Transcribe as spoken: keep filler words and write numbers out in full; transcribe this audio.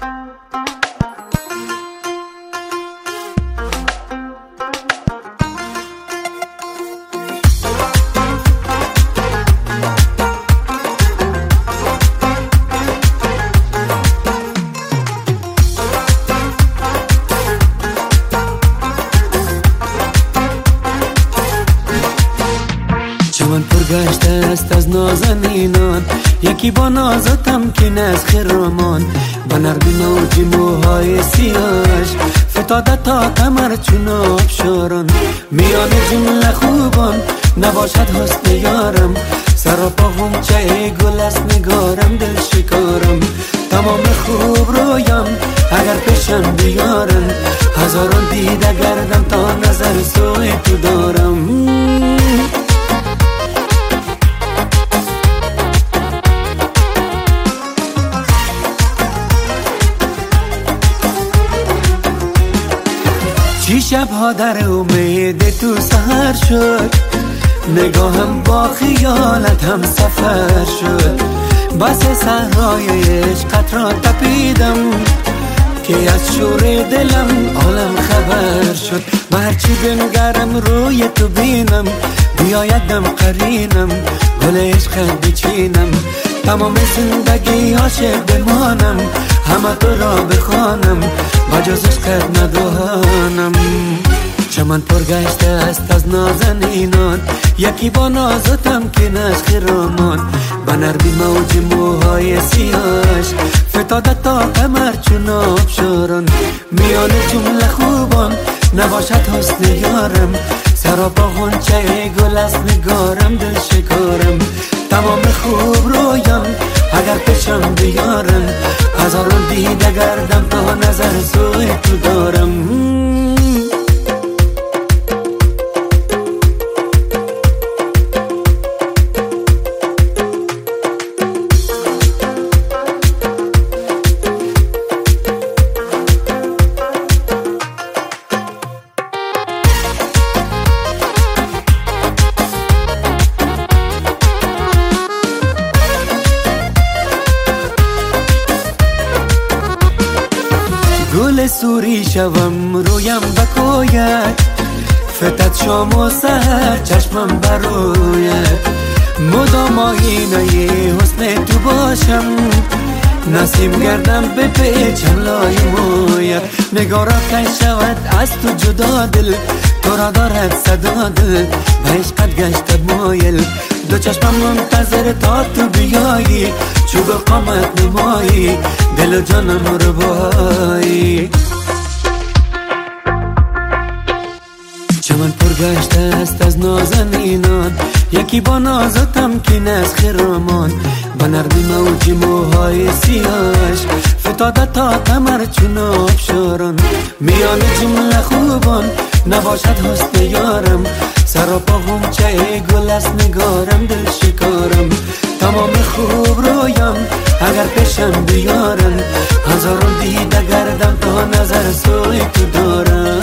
چمن پر گشته است از نازنینان، یکی با نازتم که از خرامان. با نرمی موج موهای سیاهش فتاده تا کمر چون آبشاران. میان جمله خوبان نباشد حسن یارم، سراپا غنچه گل است نگارم دل شکارم. تمام خوب رویم اگر پیشم بیارن، هزاران دیده گردم تا نظر سوی تو دارم. چی شبها در امید تو سهر شد، نگاهم با خیالت هم سفر شد. بس صحرای عشقت را تپیدم که از شور دلم عالم خبر شد. و هرچی بنگرم روی تو بینم، بیایدم قرینم گل عشقت بچینم. تمام زندگی عاشق بمانم، همه تو را بخوانم بجز عشقت ندانم. چمن پر گشته است از نازنینان، یکی با نازتم که نش خرامان. با نرمی موج موهای سیاهش فتاده تا کمر چون آبشاران. میان جمله خوبان نباشد حسن یارم، سراپا غنچه گل است نگارم دل شکارم. تمام خوب رویم اگر پیشم بیارن، هزاران دیده گردم تا نظر سوی تو دارم. گل سوری شوم رویم بکوید، فتد شام و سحر چشمم بروید. مدام آینه حسن تو باشم، نسیم گردم به پیچم لای موید. نگارا کن شود از تو جدا دل، تو را دارد صدا دل به عشقت گشت مایل. دو چشمم منتظر تا تو بیایی، چوب قامت نمایی دل و جانم رو بایی. چمن پر گشته است از نازنینان، یکی با نازتم که از خرامان. با نرمی موج موهای سیاهش فتاده تا کمر چون آبشاران. میان جمله خوبان نباشد حسن یارم، سراپا غنچه گل است نگارم دل شکارم. تمام خوب رویم اگر پیشم بیارن، هزاران دیده گردم تا نظر سوی تو دارم.